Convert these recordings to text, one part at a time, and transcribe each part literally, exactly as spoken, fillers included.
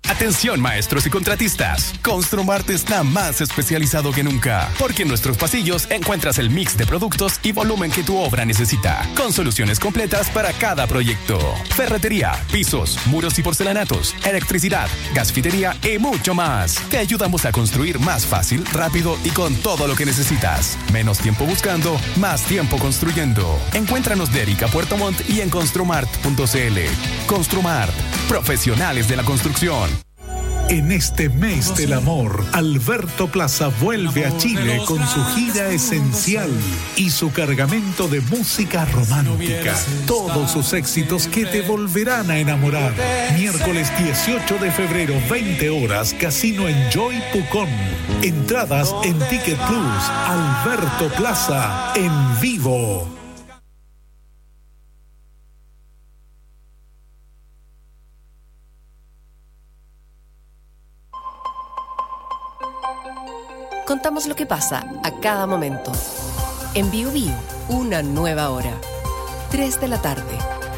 Atención maestros y contratistas, Construmart está más especializado que nunca, porque en nuestros pasillos encuentras el mix de productos y volumen que tu obra necesita, con soluciones completas para cada proyecto. Ferretería, pisos, muros y porcelanatos, electricidad, gasfitería y mucho más. Te ayudamos a construir más fácil, rápido y con todo lo que necesitas. Menos tiempo buscando, más tiempo construyendo. Encuéntranos de Erika Puerto Montt y en construmart punto c l. Construmart, profesionales de la construcción. En este mes del amor, Alberto Plaza vuelve a Chile con su gira esencial y su cargamento de música romántica. Todos sus éxitos que te volverán a enamorar. Miércoles dieciocho de febrero, veinte horas, Casino Enjoy Pucón. Entradas en Ticket Plus. Alberto Plaza en vivo. Contamos lo que pasa a cada momento. En Bio Bio, una nueva hora. tres de la tarde.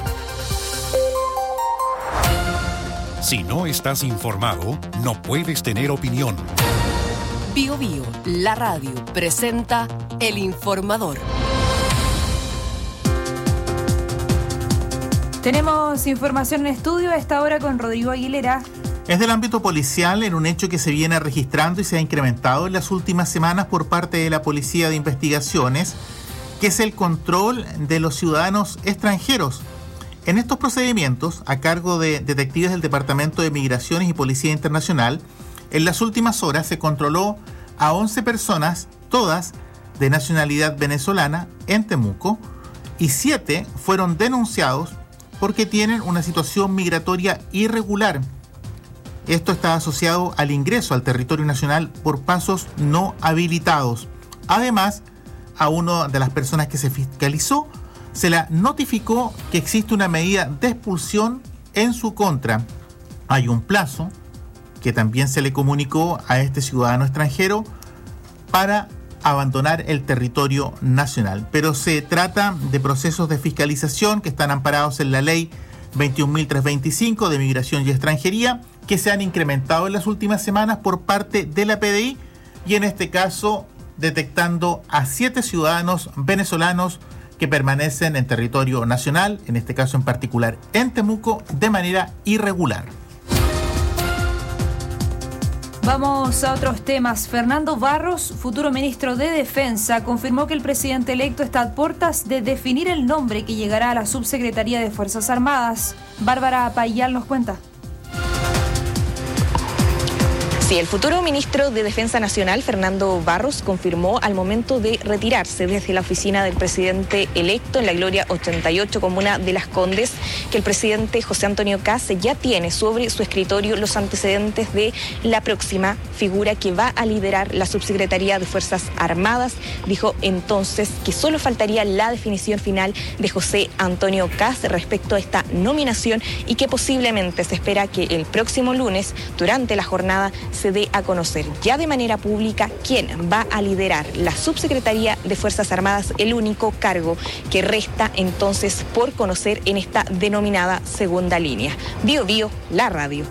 Si no estás informado, no puedes tener opinión. Bio Bio, la radio, presenta El Informador. Tenemos información en estudio a esta hora con Rodrigo Aguilera. Es del ámbito policial en un hecho que se viene registrando y se ha incrementado en las últimas semanas por parte de la Policía de Investigaciones, que es el control de los ciudadanos extranjeros. En estos procedimientos, a cargo de detectives del Departamento de Migraciones y Policía Internacional, en las últimas horas se controló a once personas, todas de nacionalidad venezolana, en Temuco, y siete fueron denunciados porque tienen una situación migratoria irregular. Esto está asociado al ingreso al territorio nacional por pasos no habilitados. Además, a una de las personas que se fiscalizó se la notificó que existe una medida de expulsión en su contra. Hay un plazo que también se le comunicó a este ciudadano extranjero para abandonar el territorio nacional. Pero se trata de procesos de fiscalización que están amparados en la ley veintiún mil trescientos veinticinco de Migración y Extranjería, que se han incrementado en las últimas semanas por parte de la P D I y en este caso detectando a siete ciudadanos venezolanos que permanecen en territorio nacional, en este caso en particular en Temuco, de manera irregular. Vamos a otros temas. Fernando Barros, futuro ministro de Defensa, confirmó que el presidente electo está a puertas de definir el nombre que llegará a la Subsecretaría de Fuerzas Armadas. Bárbara Payal nos cuenta. Sí, el futuro ministro de Defensa Nacional, Fernando Barros, confirmó al momento de retirarse desde la oficina del presidente electo en la Gloria ochenta y ocho, comuna de Las Condes, que el presidente José Antonio Kast ya tiene sobre su escritorio los antecedentes de la próxima figura que va a liderar la Subsecretaría de Fuerzas Armadas. Dijo entonces que solo faltaría la definición final de José Antonio Kast respecto a esta nominación y que posiblemente se espera que el próximo lunes, durante la jornada, se dé a conocer ya de manera pública quién va a liderar la Subsecretaría de Fuerzas Armadas, el único cargo que resta entonces por conocer en esta denominada segunda línea. Bio Bio, la radio.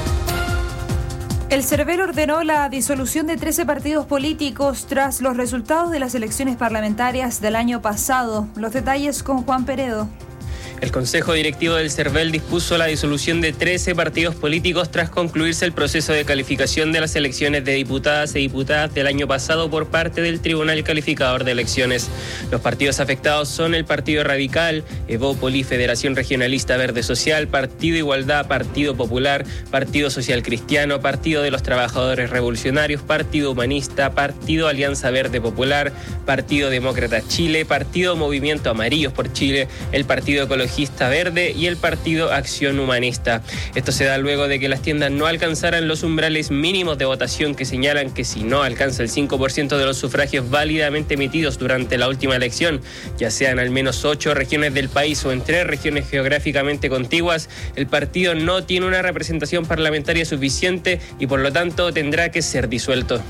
El CERVEL ordenó la disolución de trece partidos políticos tras los resultados de las elecciones parlamentarias del año pasado. Los detalles con Juan Peredo. El Consejo Directivo del CERVEL dispuso la disolución de trece partidos políticos tras concluirse el proceso de calificación de las elecciones de diputadas y diputadas del año pasado por parte del Tribunal Calificador de Elecciones. Los partidos afectados son el Partido Radical, Evópoli, Federación Regionalista Verde Social, Partido Igualdad, Partido Popular, Partido Social Cristiano, Partido de los Trabajadores Revolucionarios, Partido Humanista, Partido Alianza Verde Popular, Partido Demócrata Chile, Partido Movimiento Amarillos por Chile, el Partido Ecologista Verde y el Partido Acción Humanista. Esto se da luego de que las tiendas no alcanzaran los umbrales mínimos de votación que señalan que si no alcanza el cinco por ciento de los sufragios válidamente emitidos durante la última elección, ya sea en al menos ocho regiones del país o en tres regiones geográficamente contiguas, el partido no tiene una representación parlamentaria suficiente y por lo tanto tendrá que ser disuelto.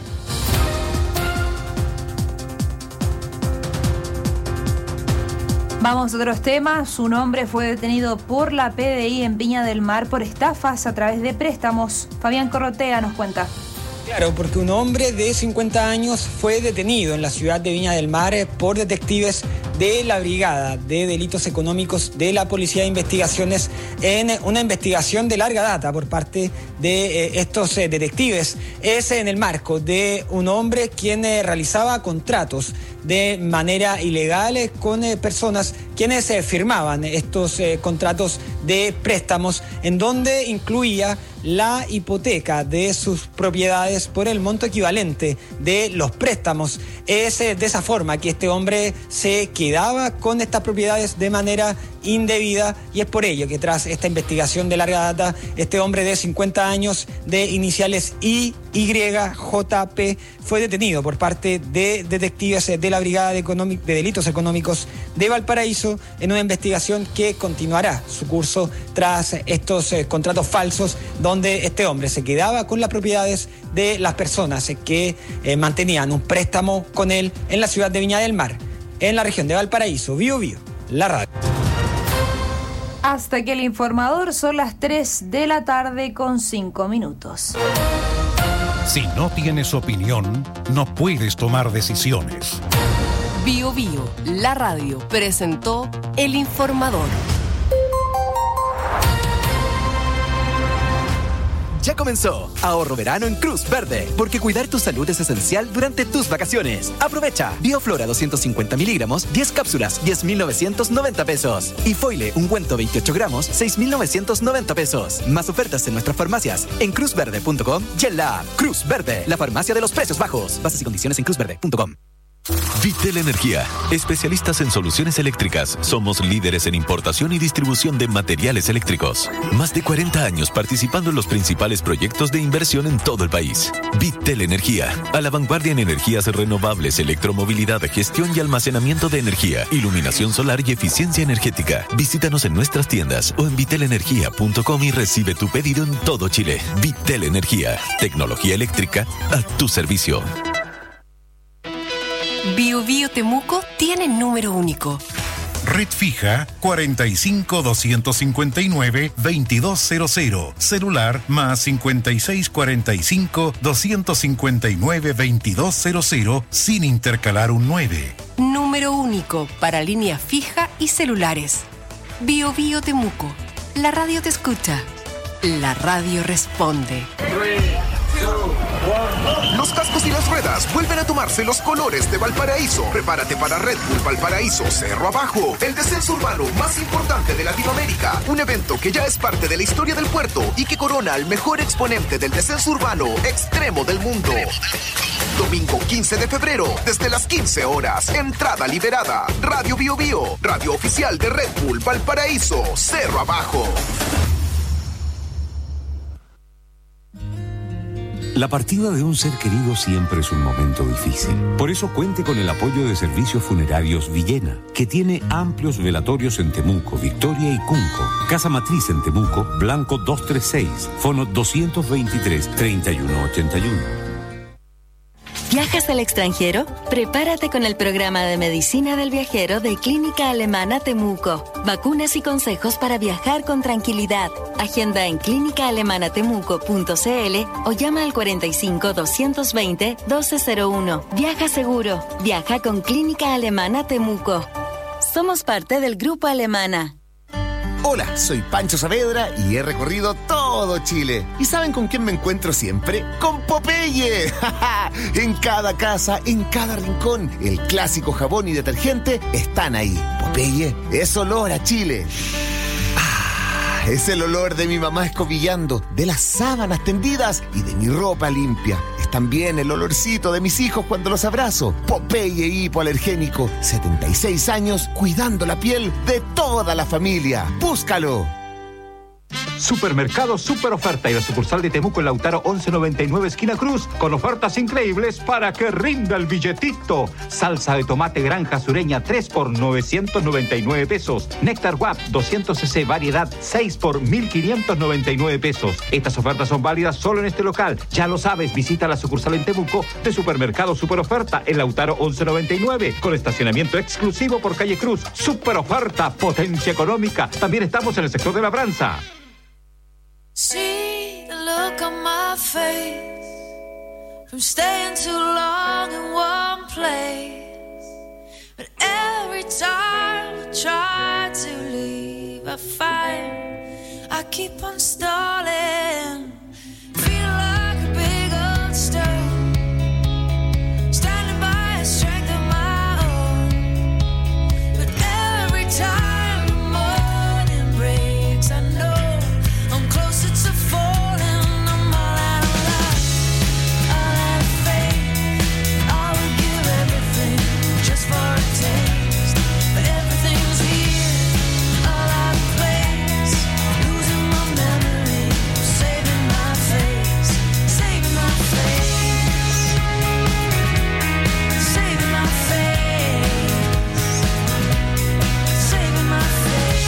Vamos a otros temas. Un hombre fue detenido por la P D I en Viña del Mar por estafas a través de préstamos. Fabián Corrotea nos cuenta. Claro, porque un hombre de cincuenta años fue detenido en la ciudad de Viña del Mar por detectives de la Brigada de Delitos Económicos de la Policía de Investigaciones en una investigación de larga data por parte de eh, estos eh, detectives. Es en el marco de un hombre quien eh, realizaba contratos de manera ilegal eh, con eh, personas quienes eh, firmaban estos eh, contratos de préstamos en donde incluía la hipoteca de sus propiedades por el monto equivalente de los préstamos. Es eh, de esa forma que este hombre se quedaba con estas propiedades de manera indebida y es por ello que tras esta investigación de larga data, este hombre de cincuenta años de iniciales I, Y, J, P fue detenido por parte de detectives de la Brigada de, Económic- de Delitos Económicos de Valparaíso en una investigación que continuará su curso tras estos eh, contratos falsos donde este hombre se quedaba con las propiedades de las personas que eh, mantenían un préstamo con él en la ciudad de Viña del Mar, en la región de Valparaíso. Bío Bío, la radio. Hasta que el informador, son las tres de la tarde con cinco minutos. Si no tienes opinión, no puedes tomar decisiones. Bío Bío, la radio, presentó El Informador. Ya comenzó Ahorro Verano en Cruz Verde, porque cuidar tu salud es esencial durante tus vacaciones. Aprovecha Bioflora doscientos cincuenta miligramos, diez cápsulas, diez mil novecientos noventa pesos. Y Foile ungüento veintiocho gramos, seis mil novecientos noventa pesos. Más ofertas en nuestras farmacias en cruz verde punto com y en la app. Cruz Verde, la farmacia de los precios bajos. Bases y condiciones en cruz verde punto com. Vitel Energía, especialistas en soluciones eléctricas. Somos líderes en importación y distribución de materiales eléctricos. Más de cuarenta años participando en los principales proyectos de inversión en todo el país. Vitel Energía, a la vanguardia en energías renovables, electromovilidad, gestión y almacenamiento de energía, iluminación solar y eficiencia energética. Visítanos en nuestras tiendas o en vitel energía punto com y recibe tu pedido en todo Chile. Vitel Energía, tecnología eléctrica a tu servicio. Bío Bío Temuco tiene número único. Red fija cuarenta y cinco, doscientos cincuenta y nueve, veintidós cero cero. Celular más cincuenta y seis, cuarenta y cinco, doscientos cincuenta y nueve, veintidós cero cero sin intercalar un nueve. Número único para línea fija y celulares. Bío Bío Temuco. La radio te escucha. La radio responde. Los cascos y las ruedas vuelven a tomarse los colores de Valparaíso. Prepárate para Red Bull Valparaíso Cerro Abajo, el descenso urbano más importante de Latinoamérica. Un evento que ya es parte de la historia del puerto y que corona al mejor exponente del descenso urbano extremo del mundo. Domingo quince de febrero, desde las quince horas. Entrada liberada. Radio Bío Bío, radio oficial de Red Bull Valparaíso Cerro Abajo. La partida de un ser querido siempre es un momento difícil. Por eso cuente con el apoyo de Servicios Funerarios Villena, que tiene amplios velatorios en Temuco, Victoria y Cunco. Casa Matriz en Temuco, Blanco doscientos treinta y seis, fono doscientos veintitrés, treinta y uno ochenta y uno. ¿Viajas al extranjero? Prepárate con el programa de medicina del viajero de Clínica Alemana Temuco. Vacunas y consejos para viajar con tranquilidad. Agenda en clínica alemana temuco punto c l o llama al cuarenta y cinco, doscientos veinte, doce cero uno. Viaja seguro. Viaja con Clínica Alemana Temuco. Somos parte del Grupo Alemana. Hola, soy Pancho Saavedra y he recorrido todo Chile. ¿Y saben con quién me encuentro siempre? ¡Con Popeye! En cada casa, en cada rincón, el clásico jabón y detergente están ahí. Popeye es olor a Chile. Ah, es el olor de mi mamá escobillando, de las sábanas tendidas y de mi ropa limpia. Es también el olorcito de mis hijos cuando los abrazo. Popeye hipoalergénico, setenta y seis años cuidando la piel de toda la familia. ¡Búscalo! Supermercado Super Oferta y la sucursal de Temuco en Lautaro once noventa y nueve esquina Cruz, con ofertas increíbles para que rinda el billetito. Salsa de tomate Granja Sureña tres por novecientos noventa y nueve pesos. Néctar W A P doscientos centilitros variedad seis por mil quinientos noventa y nueve pesos. Estas ofertas son válidas solo en este local. Ya lo sabes, visita la sucursal en Temuco de Supermercado Super Oferta en Lautaro once noventa y nueve, con estacionamiento exclusivo por calle Cruz. Super Oferta, potencia económica. También estamos en el sector de Labranza. See the look on my face from staying too long in one place, but every time I try to leave, I find I keep on stalling. Feel like a big old stone, standing by a strength of my own, but every time the morning breaks, I know closer to falling, I'm all out of luck, all out of faith. I would give everything just for a taste, but everything's here, all out of place. Losing my memory, saving my face, saving my face, saving my face, saving my face.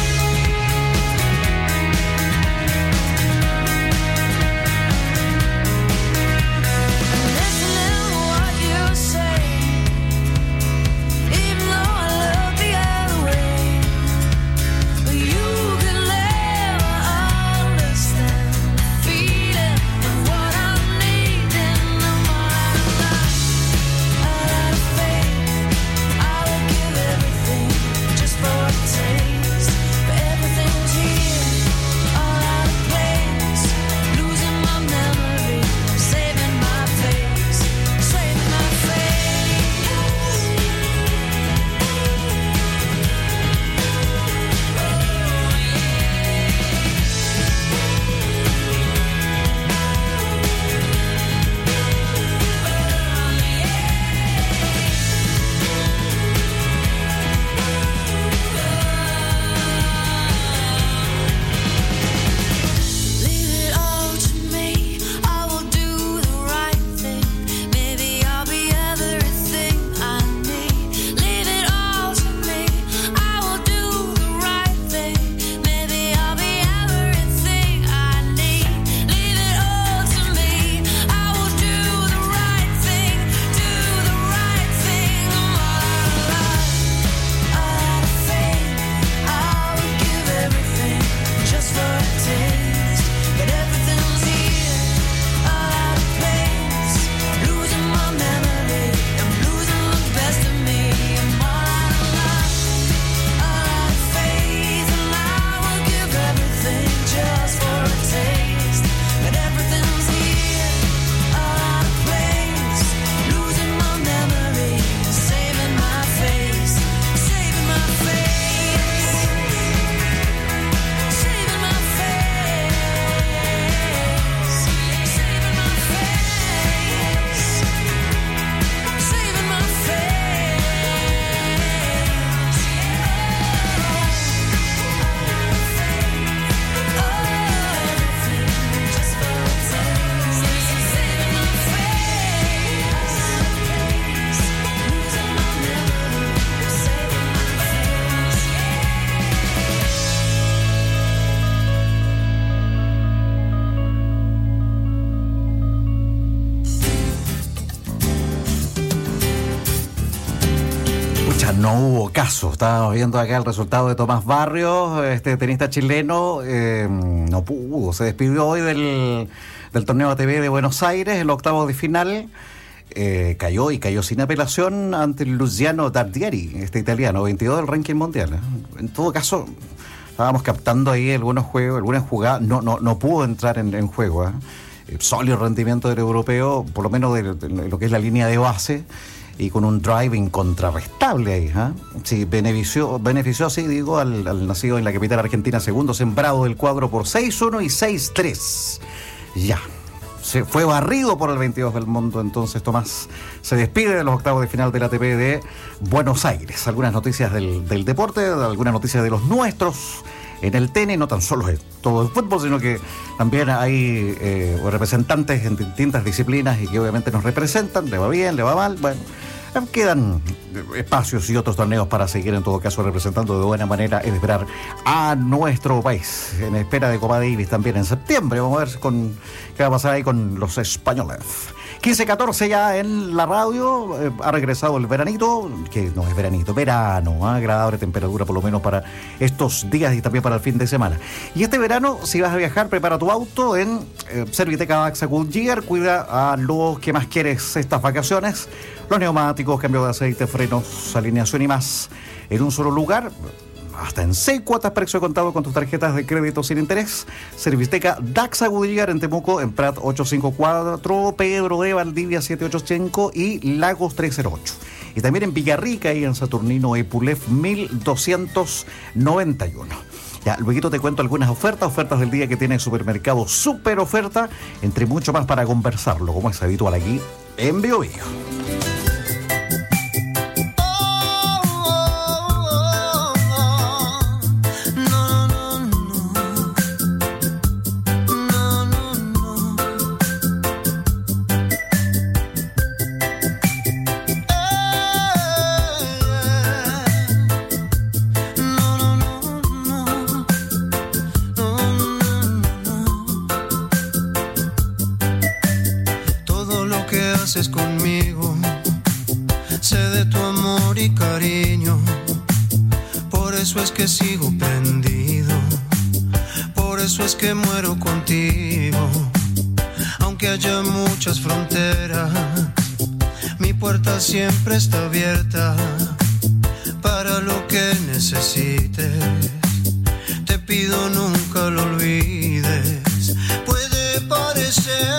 No hubo caso. Estábamos viendo acá el resultado de Tomás Barrios, este tenista chileno, eh, no pudo, se despidió hoy del, del torneo A T P de Buenos Aires, el octavo de final, eh, cayó y cayó sin apelación ante el Luciano Dardieri, este italiano, veintidós del ranking mundial. En todo caso, estábamos captando ahí algunos juegos, algunas jugadas, no, no, no pudo entrar en, en juego, ¿eh? El sólido rendimiento del europeo, por lo menos de, de lo que es la línea de base, y con un drive incontrarrestable ahí, ¿eh? Sí, benefició, benefició así, digo, al, al nacido en la capital argentina, segundo sembrado del cuadro por seis uno y seis tres. Ya, se fue barrido por el veintidós del mundo, entonces Tomás se despide de los octavos de final del A T P de Buenos Aires. Algunas noticias del, del deporte, algunas noticias de los nuestros en el tenis, no tan solo es todo el fútbol, sino que también hay eh, representantes en distintas disciplinas y que obviamente nos representan, le va bien, le va mal, bueno, quedan espacios y otros torneos para seguir en todo caso representando de buena manera, es esperar a nuestro país, en espera de Copa Davis también en septiembre. Vamos a ver con qué va a pasar ahí con los españoles. quince catorce ya en la radio, eh, ha regresado el veranito, que no es veranito, verano, ¿eh? Agradable temperatura por lo menos para estos días y también para el fin de semana. Y este verano, si vas a viajar, prepara tu auto en eh, Serviteca Daxa Goodyear, cuida a los que más quieres estas vacaciones, los neumáticos, cambio de aceite, frenos, alineación y más, en un solo lugar. Hasta en seis cuotas, precio contado con tus tarjetas de crédito sin interés. Serviteca Daxa Goodyear en Temuco, en Prat ochocientos cincuenta y cuatro, Pedro de Valdivia setecientos ochenta y cinco y Lagos trescientos ocho. Y también en Villarrica y en Saturnino Epulef mil doscientos noventa y uno. Ya, luego te cuento algunas ofertas, ofertas del día que tiene el supermercado Super Oferta, entre mucho más para conversarlo, como es habitual aquí en Bio Bio. Conmigo, sé de tu amor y cariño, por eso es que sigo prendido, por eso es que muero contigo, aunque haya muchas fronteras, mi puerta siempre está abierta, para lo que necesites, te pido nunca lo olvides, puede parecer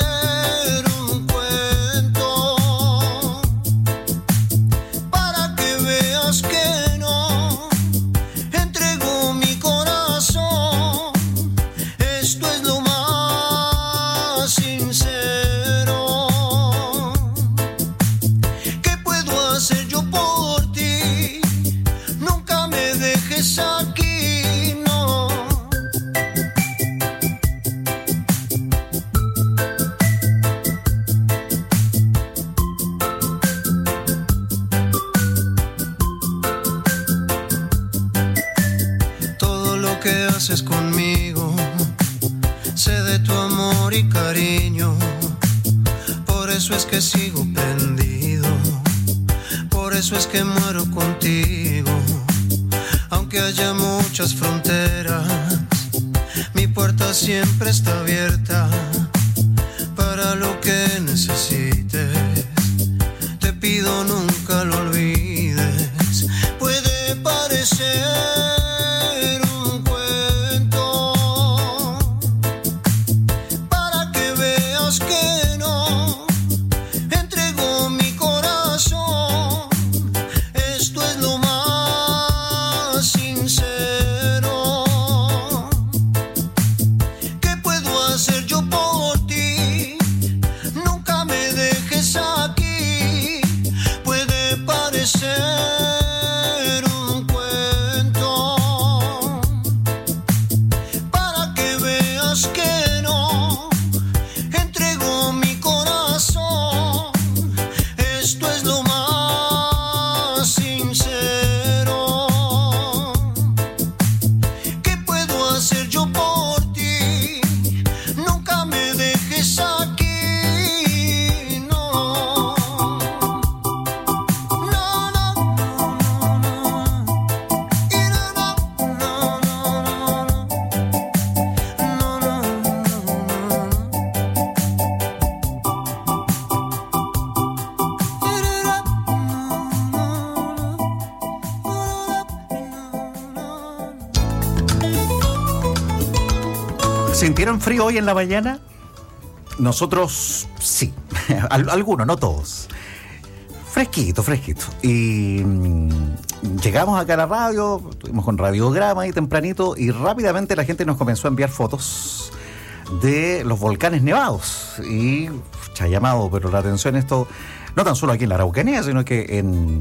conmigo, sé de tu amor y cariño, por eso es que sigo prendido, por eso es que muero contigo, aunque haya muchas fronteras, mi puerta siempre está abierta, para lo que necesites, te pido nunca lo olvides, puede parecer ¿Sintieron frío hoy en la mañana? Nosotros sí, algunos, no todos. Fresquito, fresquito. Y mmm, llegamos acá a la radio, estuvimos con radiograma ahí tempranito y rápidamente la gente nos comenzó a enviar fotos de los volcanes nevados. Y se ha llamado, pero la atención esto, no tan solo aquí en la Araucanía, sino que en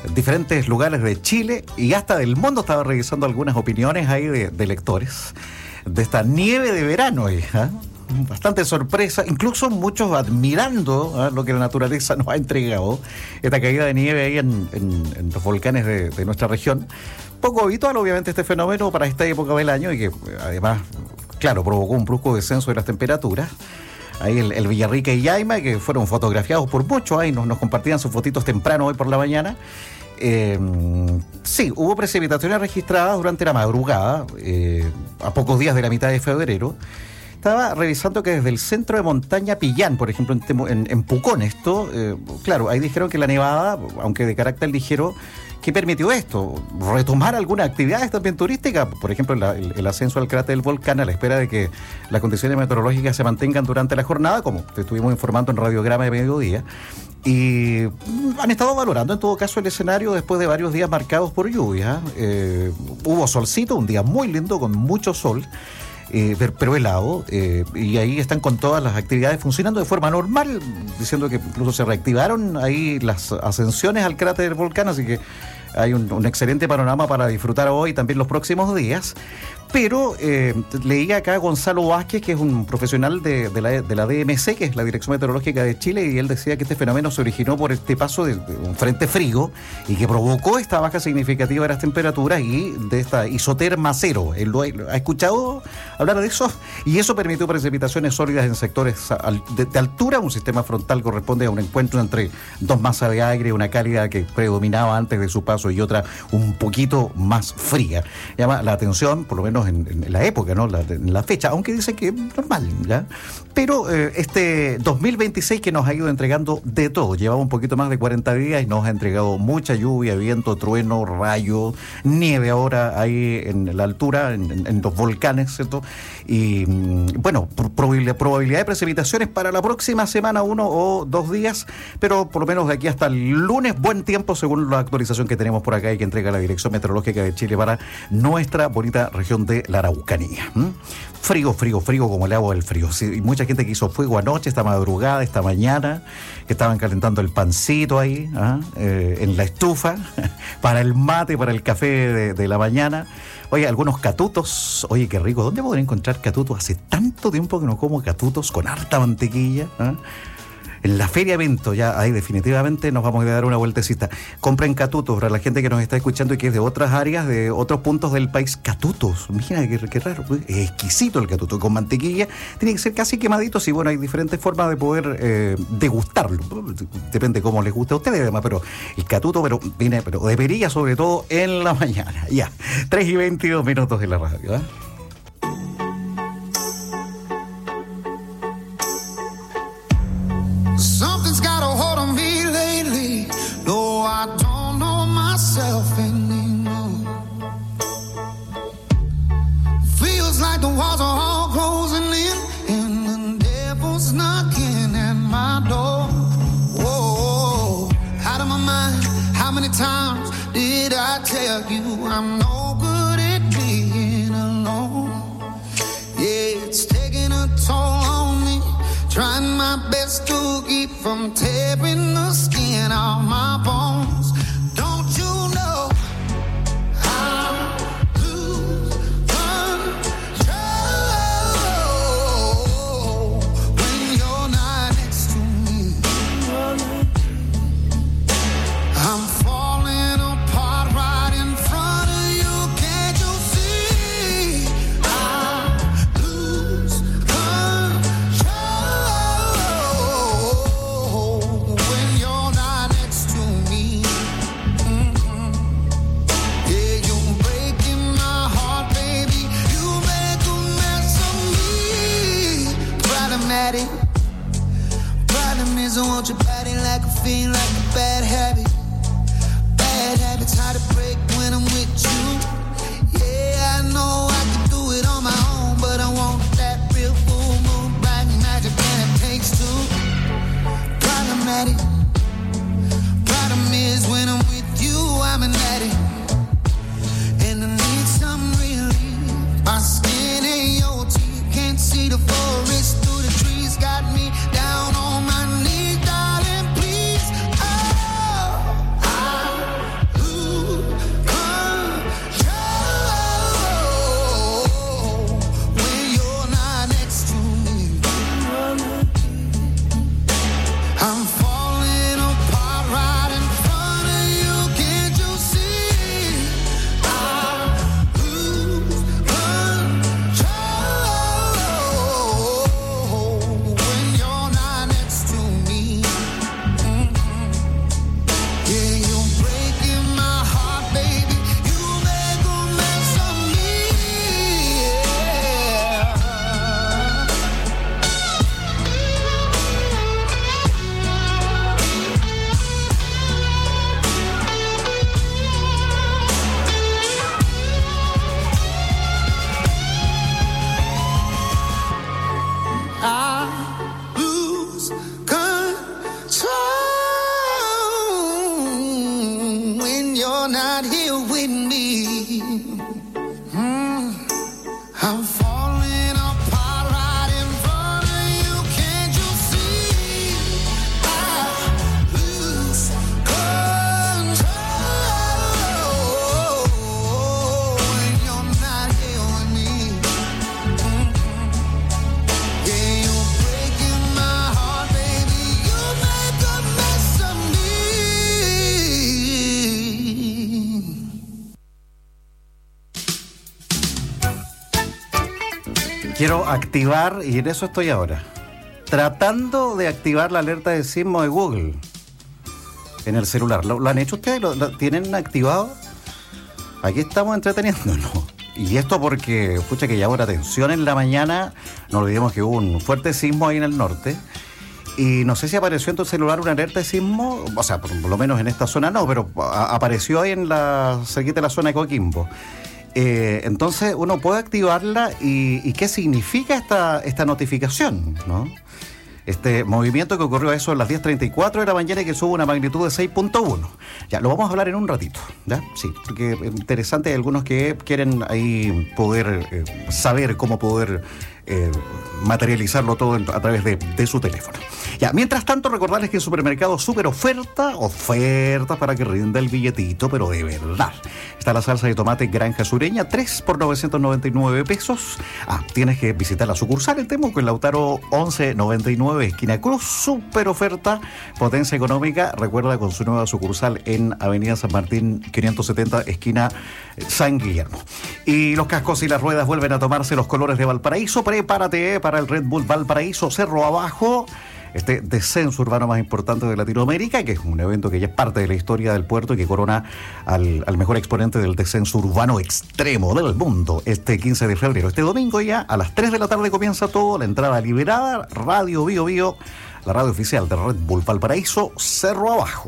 diferentes lugares de Chile y hasta del mundo. Estaba revisando algunas opiniones ahí de, de lectores de esta nieve de verano, ¿eh? Bastante sorpresa, incluso muchos admirando, ¿eh?, lo que la naturaleza nos ha entregado, esta caída de nieve ahí en, en, en los volcanes de, de nuestra región. Poco habitual, obviamente, este fenómeno para esta época del año y que además, claro, provocó un brusco descenso de las temperaturas. Ahí el, el Villarrica y Yaima, que fueron fotografiados por muchos, ahí nos, nos compartían sus fotitos temprano hoy por la mañana. Eh, sí, hubo precipitaciones registradas durante la madrugada, eh, a pocos días de la mitad de febrero. Estaba revisando que desde el centro de montaña Pillán, por ejemplo, en, en, en Pucón, esto, eh, claro, ahí dijeron que la nevada, aunque de carácter ligero, ¿qué permitió esto? Retomar algunas actividades también turísticas, por ejemplo, la, el, el ascenso al cráter del volcán a la espera de que las condiciones meteorológicas se mantengan durante la jornada, como te estuvimos informando en Radiograma de Mediodía. Y han estado valorando en todo caso el escenario después de varios días marcados por lluvia. Eh, hubo solcito, un día muy lindo con mucho sol. Eh, pero helado, eh, y ahí están con todas las actividades funcionando de forma normal, diciendo que incluso se reactivaron ahí las ascensiones al cráter del volcán, así que hay un, un excelente panorama para disfrutar hoy y también los próximos días. Pero eh, leía acá a Gonzalo Vázquez, que es un profesional de, de, la, de la D M C, que es la Dirección Meteorológica de Chile, y él decía que este fenómeno se originó por este paso de, de un frente frío y que provocó esta baja significativa de las temperaturas y de esta isoterma cero. ¿Él lo ha, ha escuchado hablar de eso? Y eso permitió precipitaciones sólidas en sectores de, de altura. Un sistema frontal corresponde a un encuentro entre dos masas de aire, una cálida que predominaba antes de su paso y otra un poquito más fría. Llama la atención, por lo menos En, en la época, ¿no? La, en la fecha, aunque dice que normal, ¿ya? Pero eh, este dos mil veintiséis que nos ha ido entregando de todo, llevaba un poquito más de cuarenta días y nos ha entregado mucha lluvia, viento, trueno, rayo, nieve ahora ahí en la altura, en, en, en los volcanes, ¿cierto? Y bueno, probabilidad, probabilidad de precipitaciones para la próxima semana, uno o dos días, pero por lo menos de aquí hasta el lunes, buen tiempo según la actualización que tenemos por acá y que entrega la Dirección Meteorológica de Chile para nuestra bonita región de la Araucanía. ¿Mm? Frío, frío, frío como el agua del frío. Sí, mucha gente que hizo fuego anoche, esta madrugada, esta mañana, que estaban calentando el pancito ahí, ¿ah? eh, en la estufa, para el mate, para el café de, de la mañana. Oye, algunos catutos, oye, qué rico. ¿Dónde podré encontrar catutos? Hace tanto tiempo que no como catutos con harta mantequilla, ¿ah? En la Feria Vento, ya ahí definitivamente nos vamos a dar una vueltecita. Compren catutos para la gente que nos está escuchando y que es de otras áreas, de otros puntos del país. Catutos, imagina qué, qué raro, es exquisito el catuto, con mantequilla, tiene que ser casi quemaditos y bueno, hay diferentes formas de poder eh, degustarlo. Depende cómo les guste a ustedes además, pero el catuto, pero viene, pero de perilla sobre todo en la mañana. Ya, tres y veintidós minutos de la radio, ¿eh? Something's got a hold on me lately. No, I don't know myself anymore. Feels like the walls are all closing in and the devil's knocking at my door. Whoa, out of my mind. How many times did I tell you I'm no good at being alone? Yeah, it's taking a toll on me. Trying my best to keep from tearing the skin off my bones. Don't you know I lose control when you're not next to me? I'm falling apart right in front of you. Can't you see? I lose control when you're not next to me. Mm-hmm. Yeah, you're breaking my heart, baby. You make a mess of me. Problematic. Problem is I want your body like a fiend, like a bad habit. Bad habits hard to break when I'm with you. Yeah, I know I can do it on my own, but I want that real full moon, black magic, and it takes two. Problematic. Problem is when I'm with you, I'm an addict, and I need some relief. My skin ain't your teeth, can't see the forest through the trees. Got me down on my knees, darling, please. Oh, I quiero activar, y en eso estoy ahora, tratando de activar la alerta de sismo de Google en el celular. ¿Lo, lo han hecho ustedes? ¿Lo, lo tienen activado? Aquí estamos entreteniéndonos. Y esto porque, pucha, que llamó la atención en la mañana. No olvidemos que hubo un fuerte sismo ahí en el norte. Y no sé si apareció en tu celular una alerta de sismo. O sea, por, por lo menos en esta zona no, pero a, apareció ahí en la cerquita de la zona de Coquimbo. Eh, entonces uno puede activarla. Y, y ¿qué significa esta, esta notificación, ¿no? Este movimiento que ocurrió a eso a las diez treinta y cuatro de la mañana y que tuvo una magnitud de seis punto uno. Ya, lo vamos a hablar en un ratito, ¿ya? Sí, porque es interesante, hay algunos que quieren ahí poder eh, saber cómo poder eh, materializarlo todo a través de, de su teléfono. Ya, mientras tanto, recordarles que en Supermercado Super Oferta, ofertas para que rinda el billetito, pero de verdad. Está la salsa de tomate Granja Sureña, tres por novecientos noventa y nueve pesos. Ah, tienes que visitar la sucursal en Temuco, en Lautaro once noventa y nueve, esquina Cruz. Super oferta, potencia económica. Recuerda, con su nueva sucursal en Avenida San Martín quinientos setenta, esquina San Guillermo. Y los cascos y las ruedas vuelven a tomarse los colores de Valparaíso. Prepárate para el Red Bull Valparaíso Cerro Abajo, este descenso urbano más importante de Latinoamérica, que es un evento que ya es parte de la historia del puerto y que corona al, al mejor exponente del descenso urbano extremo del mundo este quince de febrero. Este domingo ya a las tres de la tarde comienza todo, la entrada liberada. Radio Bio Bio, la radio oficial de Red Bull Valparaíso Cerro Abajo.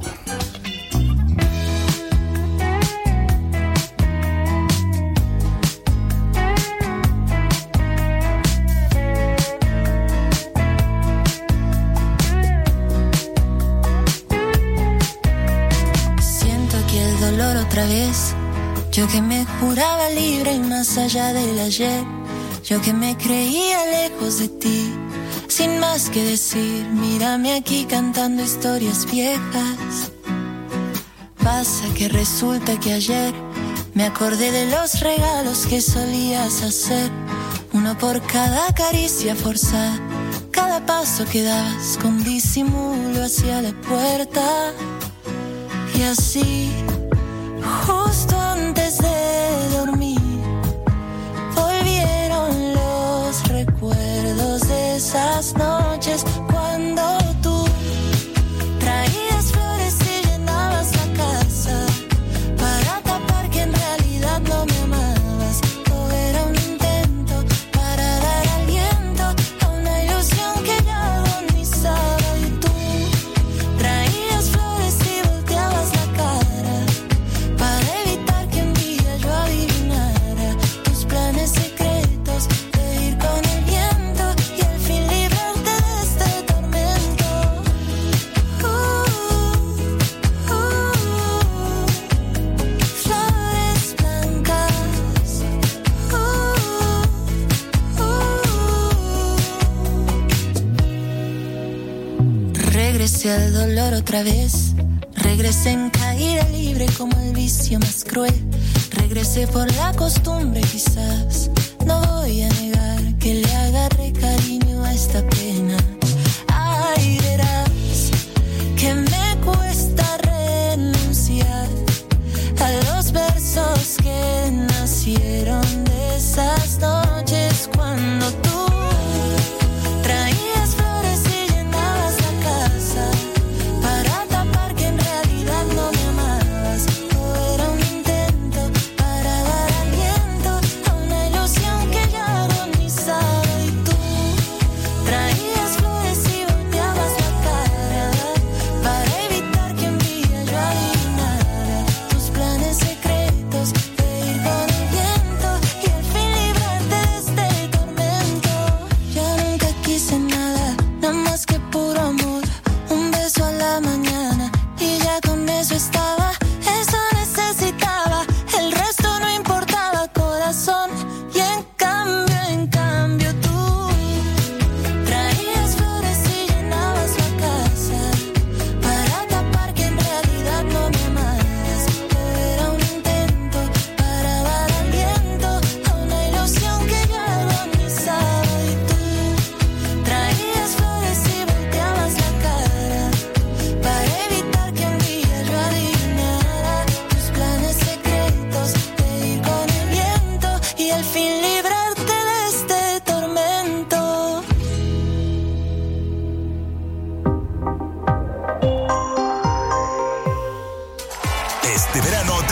Otra vez, yo que me juraba libre y más allá del ayer, yo que me creía lejos de ti, sin más que decir, mírame aquí cantando historias viejas. Pasa que resulta que ayer me acordé de los regalos que solías hacer, uno por cada caricia forzada, cada paso que dabas con disimulo hacia la puerta. Y así, justo antes de dormir, volvieron los recuerdos de esas noches cuando tú traías flores y llenabas la casa para tapar que en realidad no me amabas. Todo era un intento para dar aliento a una ilusión que ya agonizaba. Y tú traías flores y volteabas la cara para evitar que un día yo adivinara tus planes secretos de ir con el viento y al fin librarte de este tormento. Uh, uh, flores blancas. Uh, uh. Regresé al dolor otra vez. Regresé en caída libre como el vicio más cruel. Regresé por la costumbre quizás. No voy a negar que le agarré cariño a esta pena. Ay, verás que me cuesta renunciar a los versos que nacieron de esas noches cuando tú traías flores y llenabas la casa para tapar que en realidad no me amabas. Todo era un intento para dar aliento a una ilusión que ya agonizaba. Y tú traías flores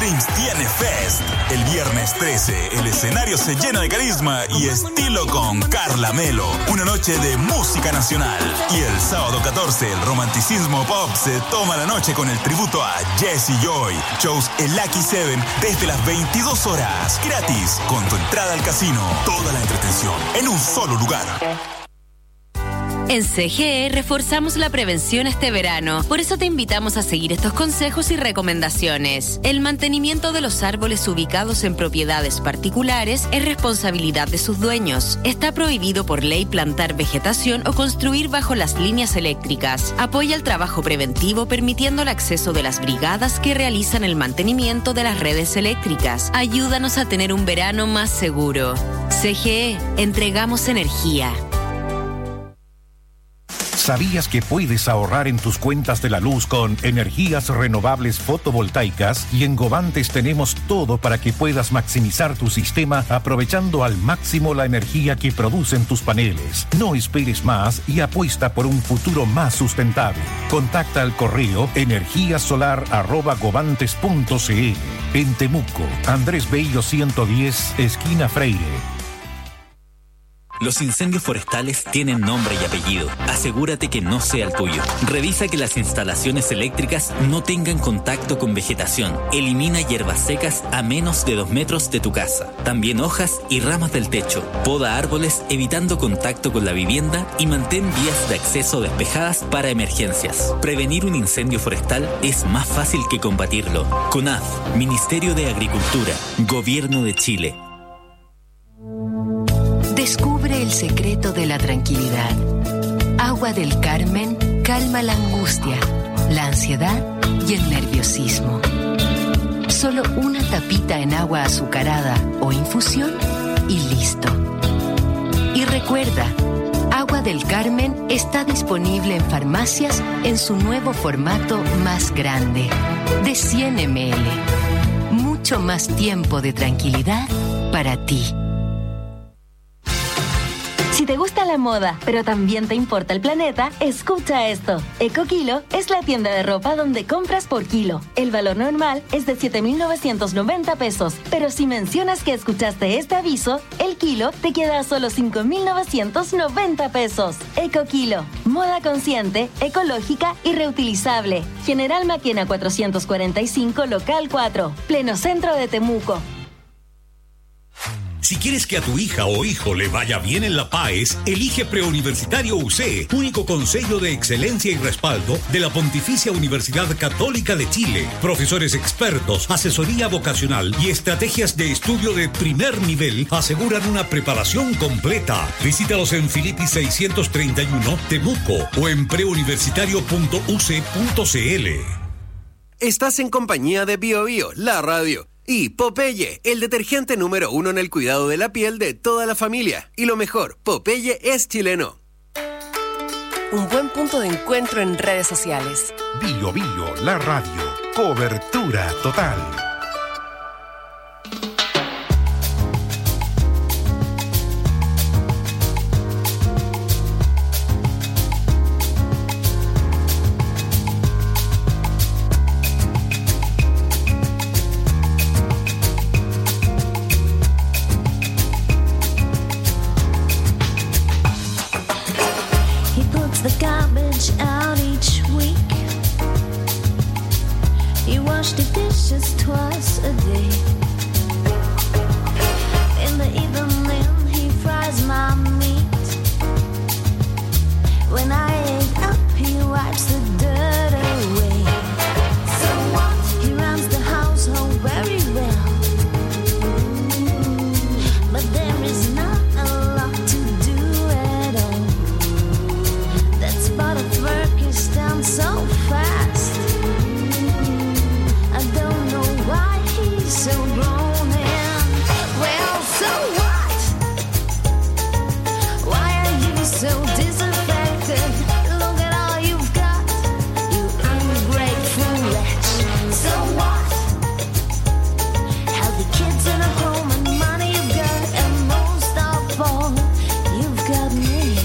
Dreams tiene Fest. El viernes trece, el escenario se llena de carisma y estilo con Carla Melo. Una noche de música nacional. Y el sábado catorce, el romanticismo pop se toma la noche con el tributo a Jessie Joy. Shows en Lucky Seven desde las veintidós horas. Gratis, con tu entrada al casino. Toda la entretención en un solo lugar. En C G E reforzamos la prevención este verano. Por eso te invitamos a seguir estos consejos y recomendaciones. El mantenimiento de los árboles ubicados en propiedades particulares es responsabilidad de sus dueños. Está prohibido por ley plantar vegetación o construir bajo las líneas eléctricas. Apoya el trabajo preventivo permitiendo el acceso de las brigadas que realizan el mantenimiento de las redes eléctricas. Ayúdanos a tener un verano más seguro. C G E, entregamos energía. ¿Sabías que puedes ahorrar en tus cuentas de la luz con energías renovables fotovoltaicas? Y en Govantes tenemos todo para que puedas maximizar tu sistema aprovechando al máximo la energía que producen tus paneles. No esperes más y apuesta por un futuro más sustentable. Contacta al correo energíasolar arroba govantes punto c l. En Temuco, Andrés Bello ciento diez, esquina Freire. Los incendios forestales tienen nombre y apellido. Asegúrate que no sea el tuyo. Revisa que las instalaciones eléctricas no tengan contacto con vegetación. Elimina hierbas secas a menos de dos metros de tu casa. También hojas y ramas del techo. Poda árboles evitando contacto con la vivienda y mantén vías de acceso despejadas para emergencias. Prevenir un incendio forestal es más fácil que combatirlo. CONAF, Ministerio de Agricultura, Gobierno de Chile. Descubre el secreto de la tranquilidad. Agua del Carmen calma la angustia, la ansiedad y el nerviosismo. Solo una tapita en agua azucarada o infusión y listo. Y recuerda, Agua del Carmen está disponible en farmacias en su nuevo formato más grande, de cien mililitros. Mucho más tiempo de tranquilidad para ti. Si te gusta la moda, pero también te importa el planeta, escucha esto. EcoKilo es la tienda de ropa donde compras por kilo. El valor normal es de siete mil novecientos noventa pesos, pero si mencionas que escuchaste este aviso, el kilo te queda a solo cinco mil novecientos noventa pesos. EcoKilo, moda consciente, ecológica y reutilizable. General Maquena cuatrocientos cuarenta y cinco, local cuatro, pleno centro de Temuco. Si quieres que a tu hija o hijo le vaya bien en la PAES, elige Preuniversitario U C, único consejo de excelencia y respaldo de la Pontificia Universidad Católica de Chile. Profesores expertos, asesoría vocacional y estrategias de estudio de primer nivel aseguran una preparación completa. Visítalos en Filippi seiscientos treinta y uno, Temuco, o en preuniversitario punto u c punto c l. Estás en compañía de Bio Bio, la radio. Y Popeye, el detergente número uno en el cuidado de la piel de toda la familia. Y lo mejor, Popeye es chileno. Un buen punto de encuentro en redes sociales. Bio Bio, la radio. Cobertura total. The garbage out each week. He washed the dishes twice a day. In the evening he fries my meat. When I ain't up he wipes the dirt away. So what? He runs the household very well. But there is not a lot to do at all. But of work is done so fast. I don't know why he's so grown in. Well, so what? Why are you so disaffected? Look at all you've got, you ungrateful wretch. So what? Healthy kids in a home and money you've got, and most of all, you've got me.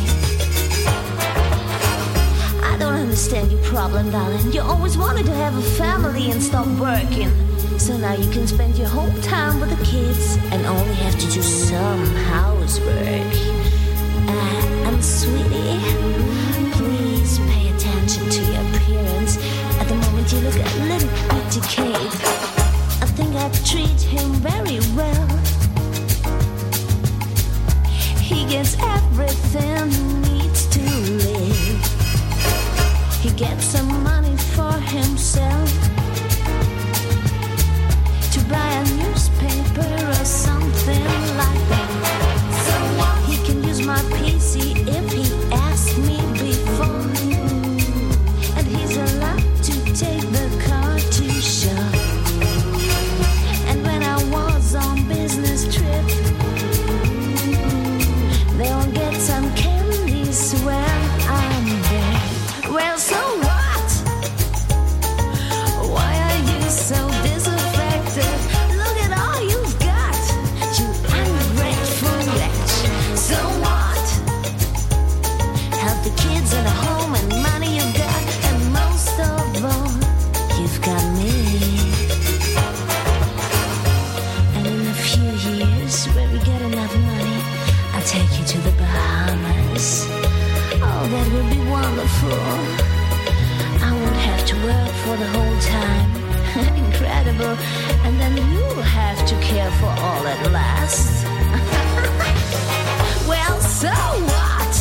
I don't understand your problem, darling. You always wanted to have a family and stop working. So now you can spend your whole time with the kids and only have to do some housework. Uh, and sweetie, please pay attention to your appearance. At the moment you look a little bit decayed. I think I treat him very well. He gets everything he needs to live. He gets some money for himself to buy a newspaper or something like that. So he can use my P C if he asks me before. And he's allowed to take the car to shop. And when I was on business trip, they'll get some candies when I'm there. Well, so what? Why are you so disaffected? Look at all you've got, you ungrateful wretch. So what? Help the kids in a home and money you've got, and most of all, you've got me. And in a few years, when we get enough money, I'll take you to the Bahamas. Oh, that would be wonderful. I won't have to work for the whole time. Incredible. And then you'll have to care for all at last. Well, so what?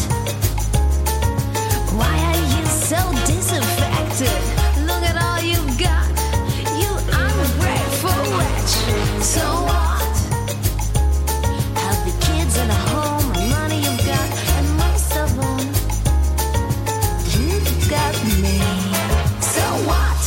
Why are you so disaffected? Look at all you've got, you ungrateful wretch. So what? Have the kids in a home and money you've got, and most of all, you've got me. So what?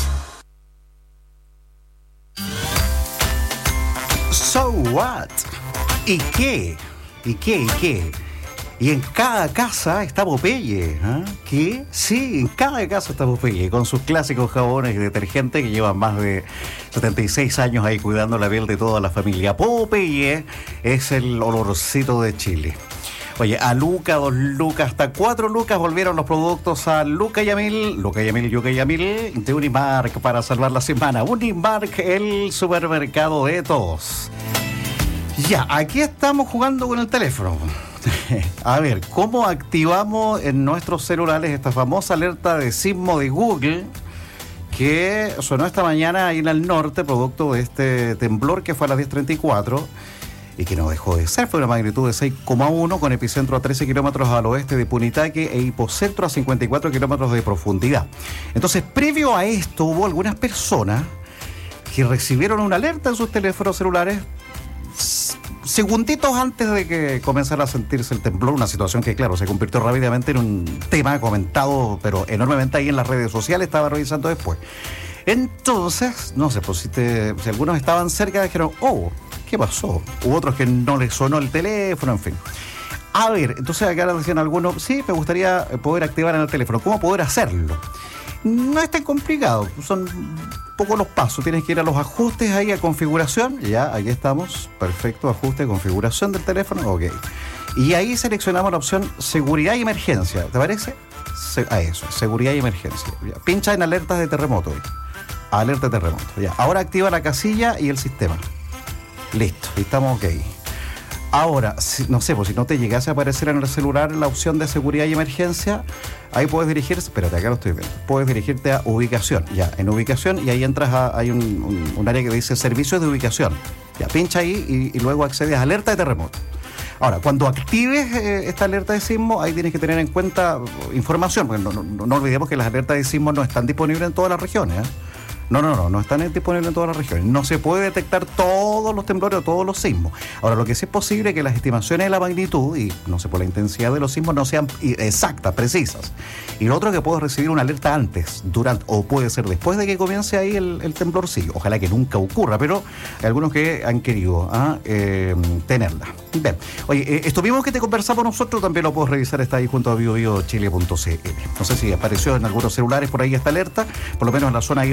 So what? ¿Y qué? ¿Y qué? ¿Y qué? Y en cada casa está Popeye, ¿eh? ¿Qué? Sí, en cada casa está Popeye, con sus clásicos jabones y detergentes que llevan más de setenta y seis años ahí cuidando la piel de toda la familia. Popeye es el olorcito de Chile. Oye, a Luca, dos lucas, hasta cuatro lucas volvieron los productos a Luca y Amil, Luca y Amil, Luca y Amil, de Unimark para salvar la semana. Unimark, el supermercado de todos. Ya, aquí estamos jugando con el teléfono. A ver, ¿cómo activamos en nuestros celulares esta famosa alerta de sismo de Google que sonó esta mañana ahí en el norte, producto de este temblor que fue a las diez treinta y cuatro y que no dejó de ser? Fue una magnitud de seis coma uno con epicentro a trece kilómetros al oeste de Punitaque e hipocentro a cincuenta y cuatro kilómetros de profundidad. Entonces, previo a esto, hubo algunas personas que recibieron una alerta en sus teléfonos celulares segunditos antes de que comenzara a sentirse el temblor, una situación que, claro, se convirtió rápidamente en un tema comentado, pero enormemente ahí en las redes sociales. Estaba revisando después. Entonces, no sé, pues si, te, si algunos estaban cerca, dijeron, oh, ¿qué pasó? Hubo otros que no les sonó el teléfono, en fin. A ver, entonces acá decían algunos, sí, me gustaría poder activar en el teléfono. ¿Cómo poder hacerlo? No es tan complicado, son poco los pasos. Tienes que ir a los ajustes ahí, a configuración. Ya, aquí estamos, perfecto, ajuste, configuración del teléfono, ok. Y ahí seleccionamos la opción seguridad y emergencia, ¿te parece? Se, a eso, seguridad y emergencia. Ya. Pincha en alertas de terremoto, alerta de terremoto, ya. Ahora activa la casilla y el sistema. Listo, y estamos ok. Ahora, si, no sé, pues si no te llegase a aparecer en el celular la opción de seguridad y emergencia, ahí puedes dirigirse, espérate, acá lo estoy viendo, puedes dirigirte a ubicación, ya, en ubicación, y ahí entras a, hay un, un, un área que dice servicios de ubicación, ya, pincha ahí y, y luego accedes a alerta de terremoto. Ahora, cuando actives eh, esta alerta de sismo, ahí tienes que tener en cuenta información, porque no, no, no olvidemos que las alertas de sismo no están disponibles en todas las regiones, ¿eh? No, no, no, no están disponibles en todas las regiones. No se puede detectar todos los temblores o todos los sismos. Ahora, lo que sí es posible es que las estimaciones de la magnitud y, no sé, por la intensidad de los sismos no sean exactas, precisas. Y lo otro es que puedes recibir una alerta antes, durante, o puede ser después de que comience ahí el, el temblor, sí. Ojalá que nunca ocurra, pero hay algunos que han querido ¿ah? eh, tenerla. Bien. Oye, eh, esto mismo que te conversamos nosotros también lo puedes revisar, está ahí junto a bio bio chile punto c l. No sé si apareció en algunos celulares por ahí esta alerta, por lo menos en la zona ahí de Coquimbo.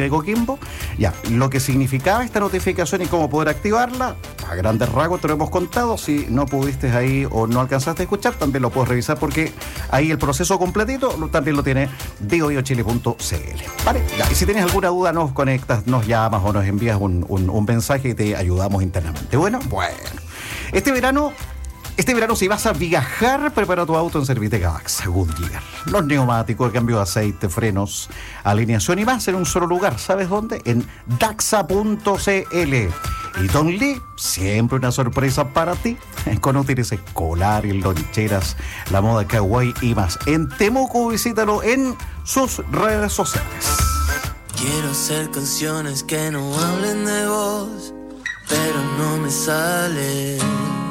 tiempo. Ya, lo que significaba esta notificación y cómo poder activarla, a grandes rasgos te lo hemos contado. Si no pudiste ahí o no alcanzaste a escuchar, también lo puedes revisar porque ahí el proceso completito lo- también lo tiene bio bio chile punto c l. Vale, ya, y si tienes alguna duda, nos conectas, nos llamas o nos envías un, un, un mensaje y te ayudamos internamente. Bueno, bueno. Este verano, este verano si vas a viajar, prepara tu auto en Servitec Daxa Goodyear. Los neumáticos, cambio de aceite, frenos, alineación y más en un solo lugar. ¿Sabes dónde? En daxa punto c l. Y Don Lee, siempre una sorpresa para ti, con útiles escolares, loncheras, la moda kawaii y más. En Temuco, visítalo en sus redes sociales. Quiero hacer canciones que no hablen de vos, pero no me sale.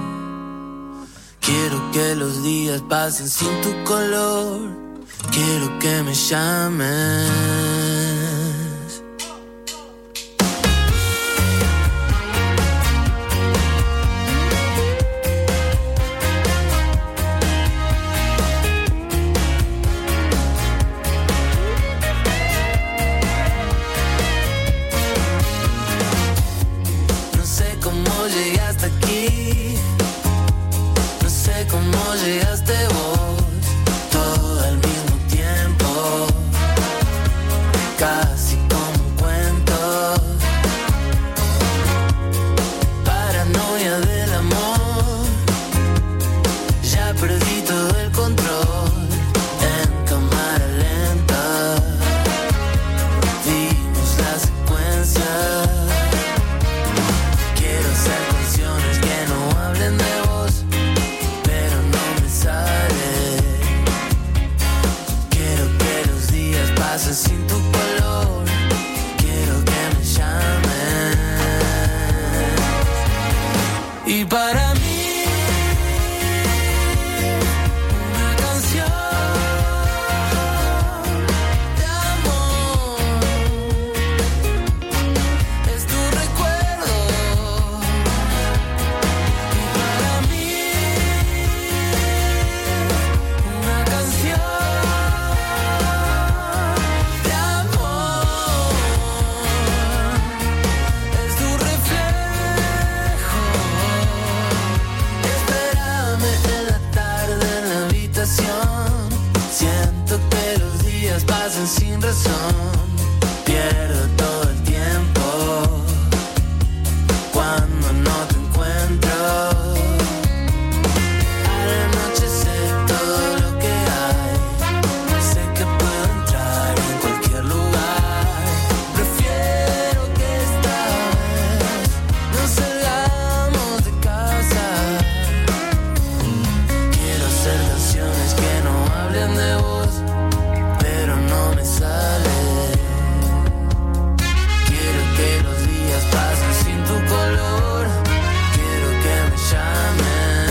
Quiero que los días pasen sin tu color. Quiero que me llames. No sé cómo llegué hasta aquí. No sé cómo llegaste vos. Todo al mismo tiempo. Casi como un cuento. Paranoia del amor. Ya perdí todo el control. En cámara lenta dimos la secuencia. Quiero hacer canciones que no hablen de vos, pero no me sale. Quiero que los días pasen sin tu color. Quiero que me llames. Y para mí una canción de amor es tu recuerdo. Y para mí una canción de amor es tu reflejo. Espérame en la tarde en la habitación. Siento que los días pasan sin razón. Pierdo todo el tiempo cuando no te encuentro. Al anochecer todo lo que hay. Sé que puedo entrar en cualquier lugar. Prefiero que esta vez no salgamos de casa. Quiero hacer canciones que no hablen de vos, pero no me sale. Quiero que los días pasen sin tu color. Quiero que me llames.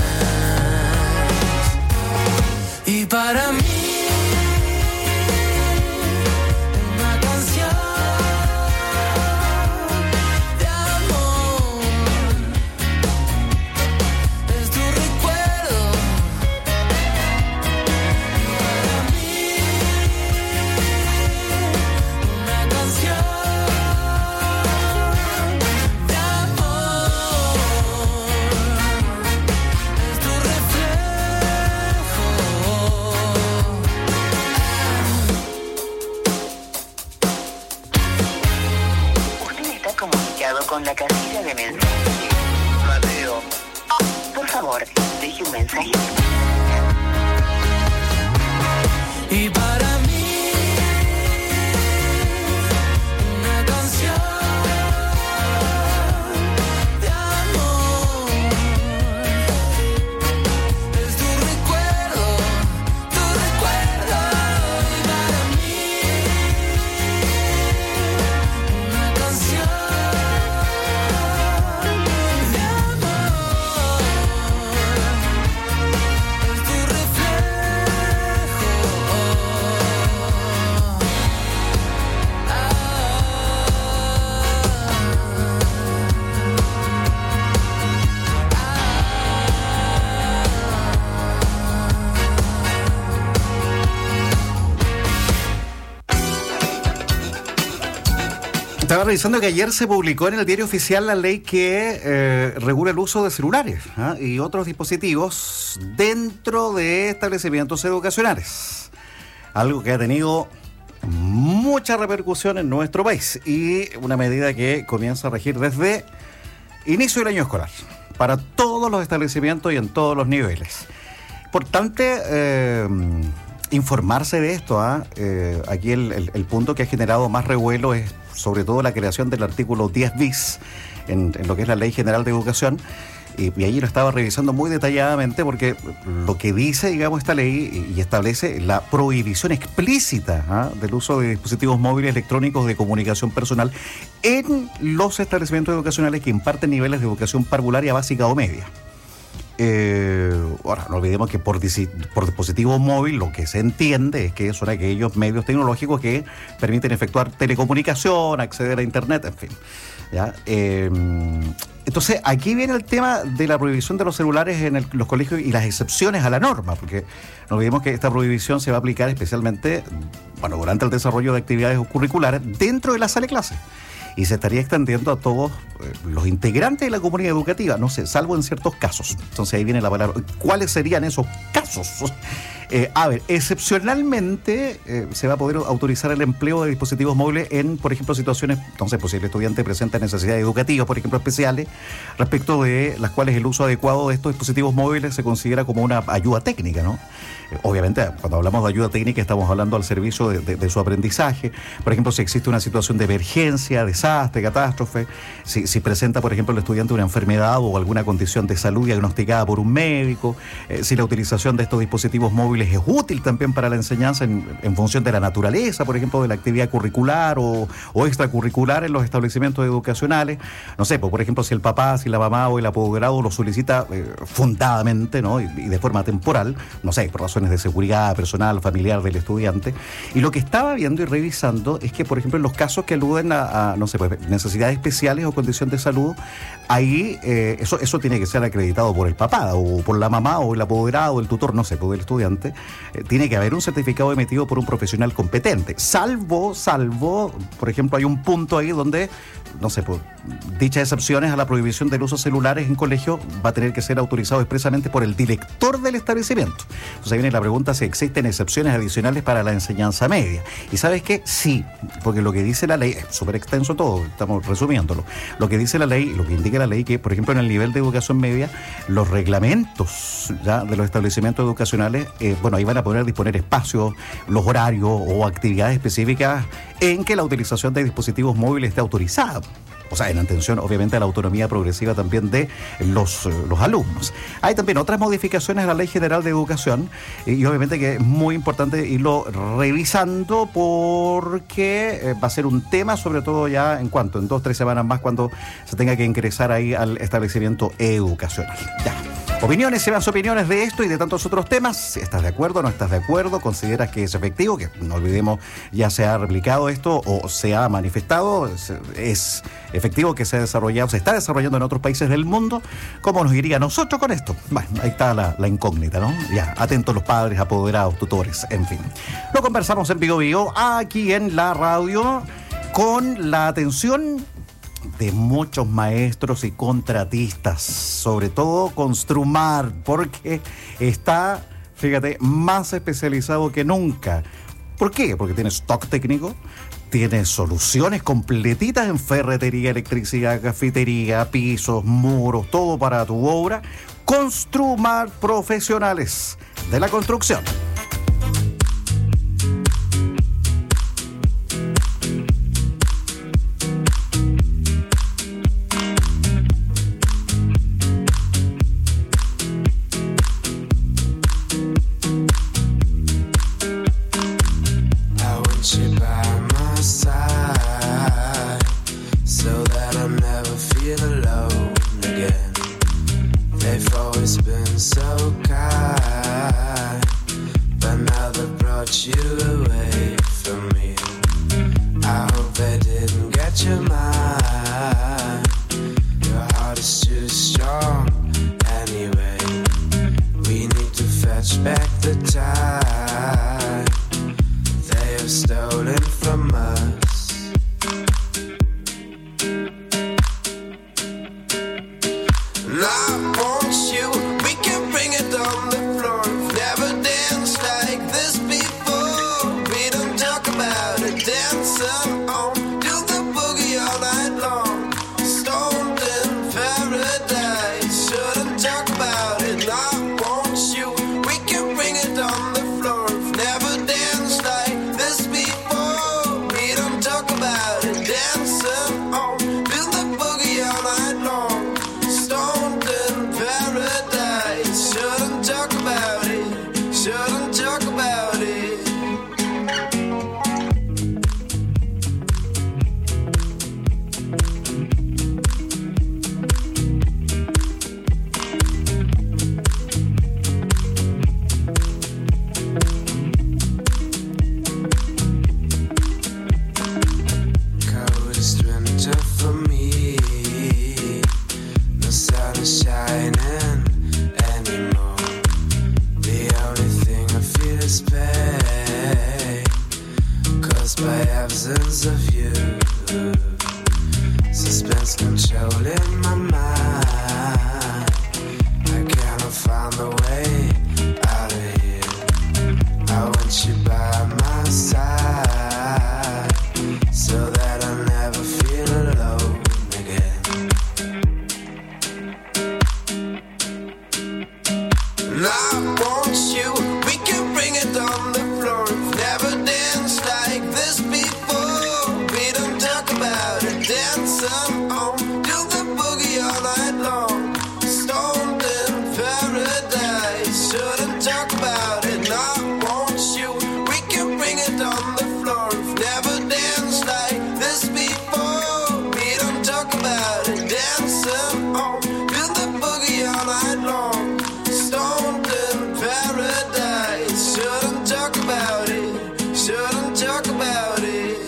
Y para mí una canción de amor es tu recuerdo. Para mí una canción de amor es tu reflejo. Usted está comunicado con la casilla de mensajes. Mateo. Por favor, deje un mensaje. Y para mí una canción de amor es tu recuerdo, tu recuerdo. Y para mí una canción de amor es tu reflejo. Estaba revisando que ayer se publicó en el diario oficial la ley que eh, regula el uso de celulares ¿eh? y otros dispositivos dentro de establecimientos educacionales. Algo que ha tenido mucha repercusión en nuestro país y una medida que comienza a regir desde inicio del año escolar para todos los establecimientos y en todos los niveles. Importante eh, informarse de esto. ¿eh? Eh, aquí el, el, el punto que ha generado más revuelo es sobre todo la creación del artículo diez bis en, en lo que es la Ley General de Educación. Y, y ahí lo estaba revisando muy detalladamente porque lo que dice, digamos, esta ley y establece la prohibición explícita ¿eh? del uso de dispositivos móviles electrónicos de comunicación personal en los establecimientos educacionales que imparten niveles de educación parvularia básica o media. Eh, ahora, no olvidemos que por, por dispositivo móvil lo que se entiende es que son aquellos medios tecnológicos que permiten efectuar telecomunicación, acceder a internet, en fin. ¿ya? Eh, entonces, aquí viene el tema de la prohibición de los celulares en el, los colegios y las excepciones a la norma, porque no olvidemos que esta prohibición se va a aplicar especialmente, bueno, durante el desarrollo de actividades curriculares dentro de la sala de clase. Y se estaría extendiendo a todos eh, los integrantes de la comunidad educativa, no sé, salvo en ciertos casos. Entonces ahí viene la palabra. ¿Cuáles serían esos casos? Eh, a ver, excepcionalmente eh, se va a poder autorizar el empleo de dispositivos móviles en, por ejemplo, situaciones, entonces, pues si el estudiante presenta necesidades educativas, por ejemplo, especiales, respecto de las cuales el uso adecuado de estos dispositivos móviles se considera como una ayuda técnica, ¿no? Obviamente, cuando hablamos de ayuda técnica estamos hablando al servicio de, de, de su aprendizaje. Por ejemplo, si existe una situación de emergencia, desastre, catástrofe, si, si presenta, por ejemplo, el estudiante una enfermedad o alguna condición de salud diagnosticada por un médico, eh, si la utilización de estos dispositivos móviles es útil también para la enseñanza en, en función de la naturaleza, por ejemplo, de la actividad curricular o, o extracurricular en los establecimientos educacionales. No sé, pues, por ejemplo, si el papá, si la mamá o el apoderado lo solicita eh, fundadamente, ¿no? y, y de forma temporal, no sé, por razón de seguridad personal, familiar del estudiante. Y lo que estaba viendo y revisando es que, por ejemplo, en los casos que aluden a, a no sé, pues, necesidades especiales o condición de salud, ahí eh, eso, eso tiene que ser acreditado por el papá o por la mamá o el apoderado o el tutor, no sé, por el estudiante. Eh, tiene que haber un certificado emitido por un profesional competente. Salvo, salvo, por ejemplo, hay un punto ahí donde, no sé, pues, dichas excepciones a la prohibición del uso de celulares en colegio va a tener que ser autorizado expresamente por el director del establecimiento. Entonces ahí viene la pregunta si existen excepciones adicionales para la enseñanza media. ¿Y sabes qué? Sí, porque lo que dice la ley, es súper extenso todo, estamos resumiéndolo. Lo que dice la ley, lo que indica la ley, que por ejemplo en el nivel de educación media, los reglamentos ya de los establecimientos educacionales, eh, bueno, ahí van a poder disponer espacios, los horarios o actividades específicas en que la utilización de dispositivos móviles esté autorizada. O sea, en atención, obviamente, a la autonomía progresiva también de los, los alumnos. Hay también otras modificaciones a la Ley General de Educación y obviamente que es muy importante irlo revisando porque eh, va a ser un tema, sobre todo ya en cuanto, en dos, tres semanas más, cuando se tenga que ingresar ahí al establecimiento educacional. Ya. Opiniones, se las opiniones de esto y de tantos otros temas. ¿Estás de acuerdo? ¿No estás de acuerdo? ¿Consideras que es efectivo? Que no olvidemos, ya se ha replicado esto o se ha manifestado. Es, es efectivo que se ha desarrollado, se está desarrollando en otros países del mundo. ¿Cómo nos iría a nosotros con esto? Bueno, ahí está la, la incógnita, ¿no? Ya, atentos los padres, apoderados, tutores, en fin. Lo conversamos en Vigo Vigo, aquí en la radio, con la atención de muchos maestros y contratistas, sobre todo Construmar, porque está, fíjate, más especializado que nunca. ¿Por qué? Porque tiene stock técnico, tiene soluciones completitas en ferretería, electricidad, cafetería, pisos, muros, todo para tu obra. Construmar, profesionales de la construcción. lost by absence of you. Suspense controlling my mind. I cannot find a way out of here. I want you by my side, so that I never feel alone again. And I want you, we can bring it on the floor. Never danced like this before. We don't talk about it, dance on, do the boogie all night long. Stoned in paradise, shouldn't talk about it. And I want you, we can bring it on the floor. Never danced like this before. We don't talk about it, dance on, do the boogie all night long. Stoned in paradise, shouldn't talk about it, shouldn't talk about it.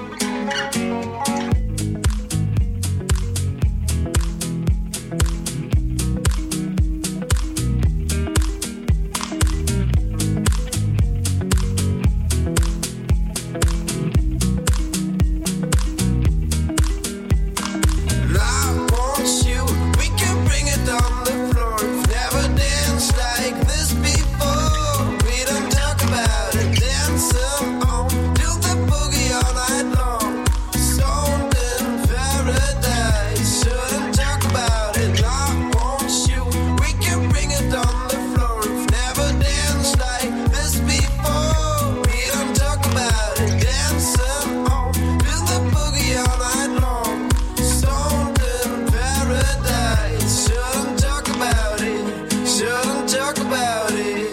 And I want you, we can bring it on the floor. Never danced like this before. We don't talk about it, dance on, do the boogie all night long. Stoned in paradise, shouldn't talk about it. And I want you, we can bring it on the floor. Never danced like this before. We don't talk about it, dance on, do the boogie all night long. Stoned in paradise, shouldn't talk about it, shouldn't talk about it.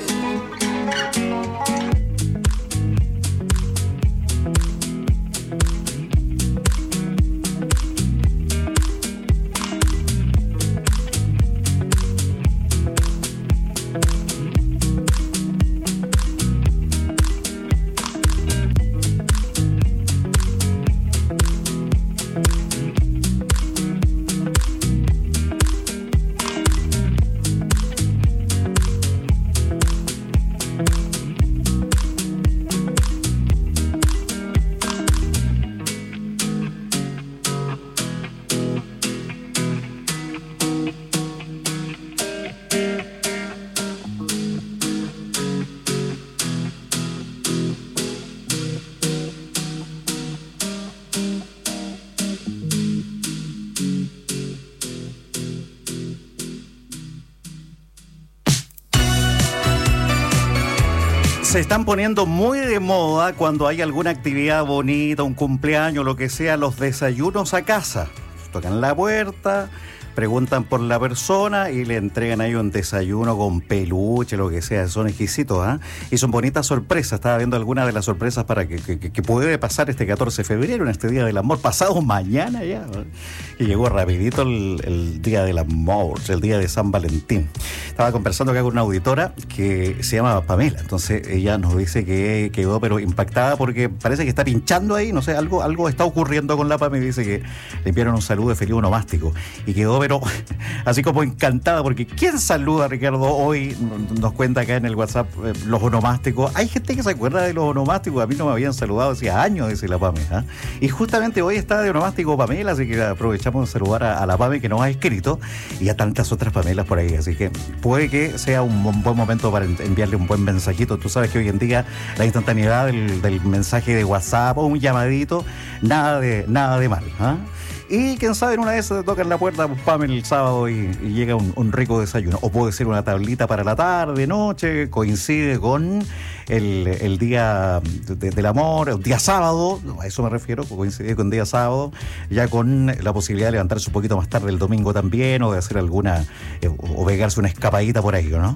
Se están poniendo muy de moda cuando hay alguna actividad bonita, un cumpleaños, lo que sea, los desayunos a casa. Tocan la puerta, preguntan por la persona y le entregan ahí un desayuno con peluche, lo que sea. Son exquisitos, ¿ah? ¿eh? Y son bonitas sorpresas. Estaba viendo algunas de las sorpresas para que, que, que puede pasar este catorce de febrero, en este Día del Amor, pasado mañana ya. ¿eh? Y llegó rapidito el, el Día del Amor, el Día de San Valentín. Estaba conversando acá con una auditora que se llama Pamela. Entonces ella nos dice que quedó pero impactada porque parece que está pinchando ahí, no sé, algo, algo está ocurriendo con la Pamela. Dice que le enviaron un saludo de feliz onomástico y quedó pero así como encantada, porque ¿quién saluda, Ricardo? Hoy nos cuenta acá en el WhatsApp eh, los onomásticos. Hay gente que se acuerda de los onomásticos. A mí no me habían saludado hacía años, dice la Pamela, ¿eh? Y justamente hoy está de onomástico Pamela, así que aprovechamos de saludar a, a la Pamela que nos ha escrito y a tantas otras Pamelas por ahí. Así que puede que sea un buen momento para enviarle un buen mensajito. Tú sabes que hoy en día la instantaneidad del, del mensaje de WhatsApp o un llamadito, nada de, nada de mal, ¿eh? Y quién sabe, en una de esas te tocan la puerta, pues, Pamela, el sábado y, y llega un, un rico desayuno. O puede ser una tablita para la tarde, noche, coincide con el, el día de, del amor, el día sábado, a eso me refiero, coincide con día sábado, ya con la posibilidad de levantarse un poquito más tarde el domingo también, o de hacer alguna, eh, o pegarse una escapadita por ahí, ¿no?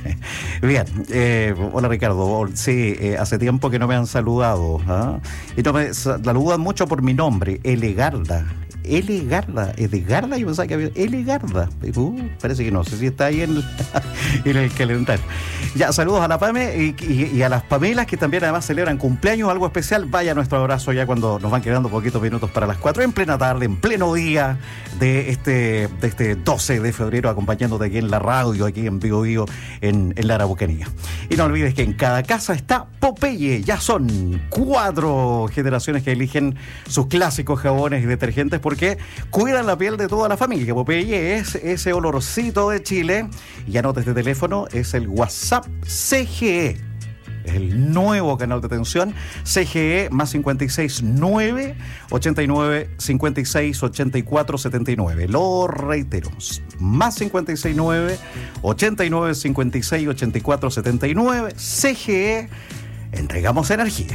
Bien, eh, hola Ricardo, sí, eh, hace tiempo que no me han saludado, ¿eh? Y no me saludan mucho por mi nombre, Elegarda. L. Garda. ¿Es de Garda? Yo pensaba que había L. Garda. Uh, parece que no sé si está ahí en el, en el calendario. Ya, saludos a la Pame y, y, y a las Pamelas que también además celebran cumpleaños, algo especial. Vaya nuestro abrazo ya cuando nos van quedando poquitos minutos para las cuatro, en plena tarde, en pleno día de este, de este doce de febrero, acompañándote aquí en la radio, aquí en Vivo Vivo, en, en la Araucanía. Y no olvides que en cada casa está Popeye. Ya son cuatro generaciones que eligen sus clásicos jabones y detergentes porque cuidan la piel de toda la familia. Popeye es ese olorcito de Chile. Y anota este teléfono, es el WhatsApp C G E. Es el nuevo canal de atención. C G E más cincuenta y seis nueve, ochenta y nueve, cincuenta y seis, ochenta y cuatro, setenta y nueve. Lo reitero. Más cincuenta y seis nueve, ochenta y nueve, cincuenta y seis, ochenta y cuatro, setenta y nueve. C G E. Entregamos energía.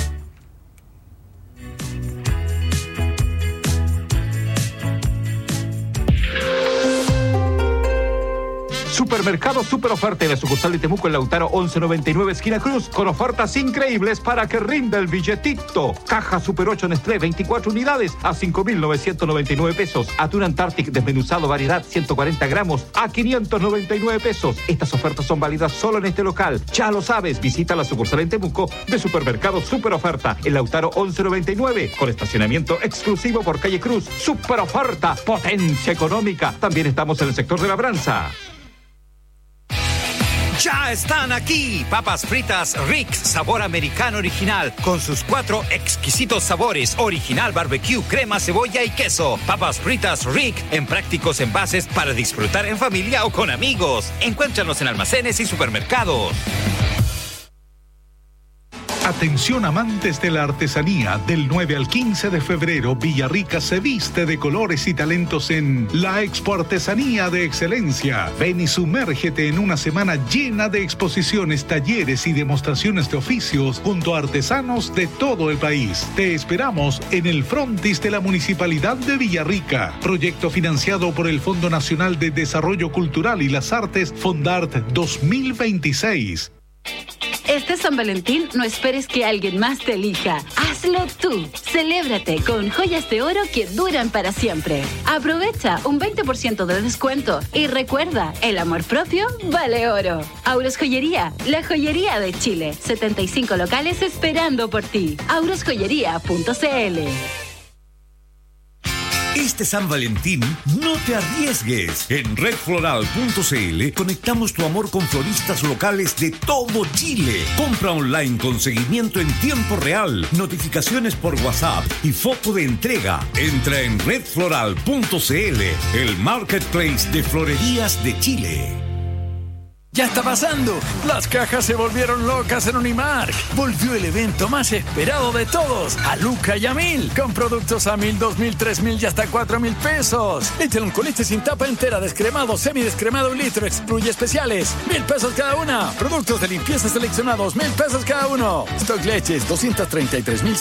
Supermercado Super Oferta en la sucursal de Temuco en Lautaro once noventa y nueve esquina Cruz, con ofertas increíbles para que rinda el billetito. Caja Super ocho Nestlé, veinticuatro unidades a cinco mil novecientos noventa y nueve pesos. Atún Antarctic desmenuzado variedad ciento cuarenta gramos a quinientos noventa y nueve pesos. Estas ofertas son válidas solo en este local. Ya lo sabes, visita la sucursal en Temuco de Supermercado Super Oferta en Lautaro once noventa y nueve, con estacionamiento exclusivo por calle Cruz. Super Oferta, potencia económica. También estamos en el sector de labranza. Ya están aquí, papas fritas Rick, sabor americano original, con sus cuatro exquisitos sabores, original barbecue, crema, cebolla y queso. Papas fritas Rick, en prácticos envases para disfrutar en familia o con amigos. Encuéntranos en almacenes y supermercados. Atención amantes de la artesanía, del nueve al quince de febrero, Villarrica se viste de colores y talentos en la Expo Artesanía de Excelencia. Ven y sumérgete en una semana llena de exposiciones, talleres y demostraciones de oficios junto a artesanos de todo el país. Te esperamos en el frontis de la Municipalidad de Villarrica. Proyecto financiado por el Fondo Nacional de Desarrollo Cultural y las Artes, Fondart dos mil veintiséis. Este San Valentín no esperes que alguien más te elija. Hazlo tú. Celébrate con joyas de oro que duran para siempre. Aprovecha un veinte por ciento de descuento y recuerda, el amor propio vale oro. Auros Joyería, la joyería de Chile. setenta y cinco locales esperando por ti. auros joyería punto c l. Este San Valentín, no te arriesgues. En red floral punto c l conectamos tu amor con floristas locales de todo Chile. Compra online con seguimiento en tiempo real, notificaciones por WhatsApp y foto de entrega. Entra en red floral punto c l, el marketplace de florerías de Chile. Ya está pasando. Las cajas se volvieron locas en Unimark. Volvió el evento más esperado de todos, a Luca y a Mil, con productos a mil, dos mil, tres mil y hasta cuatro mil pesos. Échale un coliste sin tapa entera, descremado, semidescremado un litro, excluye especiales, mil pesos cada una. Productos de limpieza seleccionados, mil pesos cada uno. Stock leches, doscientos treinta y tres mil